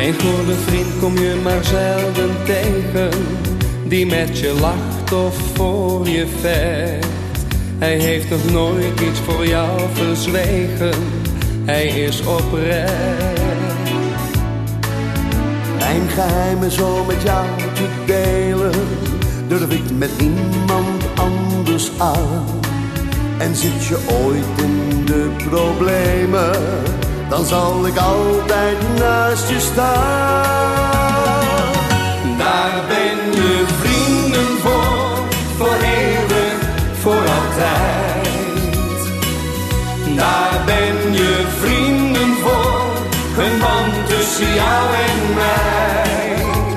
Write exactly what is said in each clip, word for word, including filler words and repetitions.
Een goede vriend kom je maar zelden tegen, die met je lacht of voor je vecht. Hij heeft nog nooit iets voor jou verzwegen, hij is oprecht. Mijn geheimen zo met jou te delen, durf ik met niemand anders aan. En zit je ooit in de problemen, dan zal ik altijd naast je staan. Daar ben je vrienden voor, voor eeuwig, voor altijd. Daar ben je vrienden voor, een band tussen jou en mij.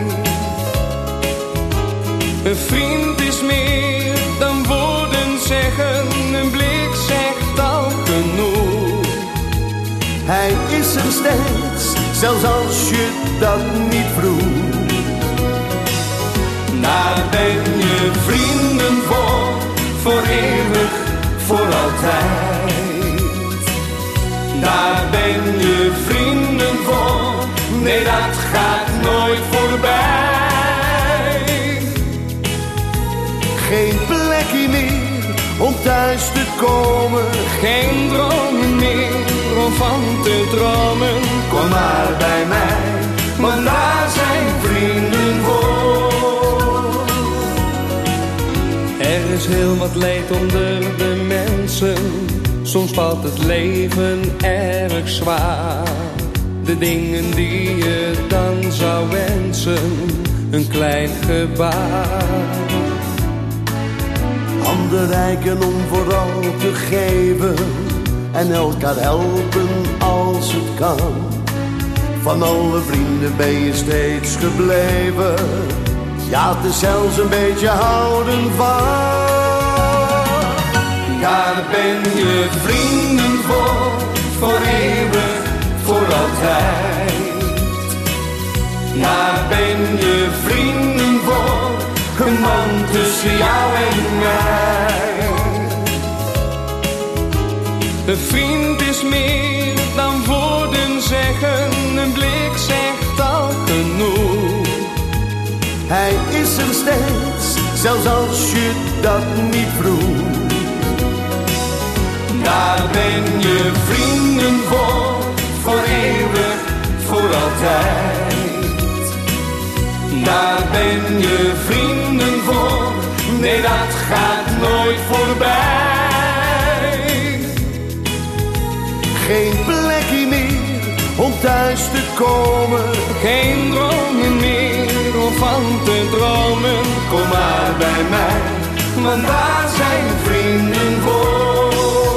Een vriend is meer dan woorden zeggen, een blik zegt al genoeg. Hij is er steeds, zelfs als je dat niet vroeg. Daar ben je vrienden voor, voor eeuwig, voor altijd. Daar ben je vrienden voor, nee dat gaat nooit voorbij. Geen plekje meer om thuis te komen, geen dromen meer om van te dromen. kom maar bij mij, want daar zijn vrienden voor. Er is heel wat leed onder de mensen, soms valt het leven erg zwaar. De dingen die je dan zou wensen, een klein gebaar. Handen reiken om vooral te geven en elkaar helpen als het kan. Van alle vrienden ben je steeds gebleven, ja het is zelfs een beetje houden van. Daar ben je vrienden voor, voor eeuwig, voor altijd. Daar ben je vrienden voor, een band tussen jou en mij. Een vriend is meer dan woorden zeggen, een blik zegt al genoeg. Hij is er steeds, zelfs als je dat niet vroeg. Daar ben je vrienden voor, voor eeuwig, voor altijd. Daar ben je vrienden voor, nee dat gaat nooit voorbij. Geen plekje meer om thuis te komen, geen dromen meer om van te dromen. kom maar bij mij, want daar zijn vrienden voor.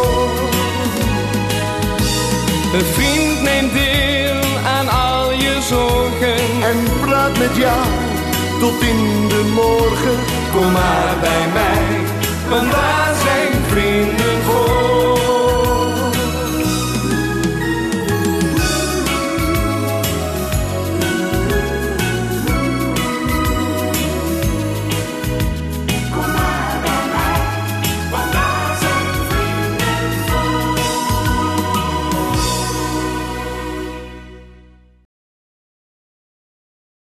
Een vriend neemt deel aan al je zorgen en praat met jou tot in de morgen, kom maar bij mij, want daar zijn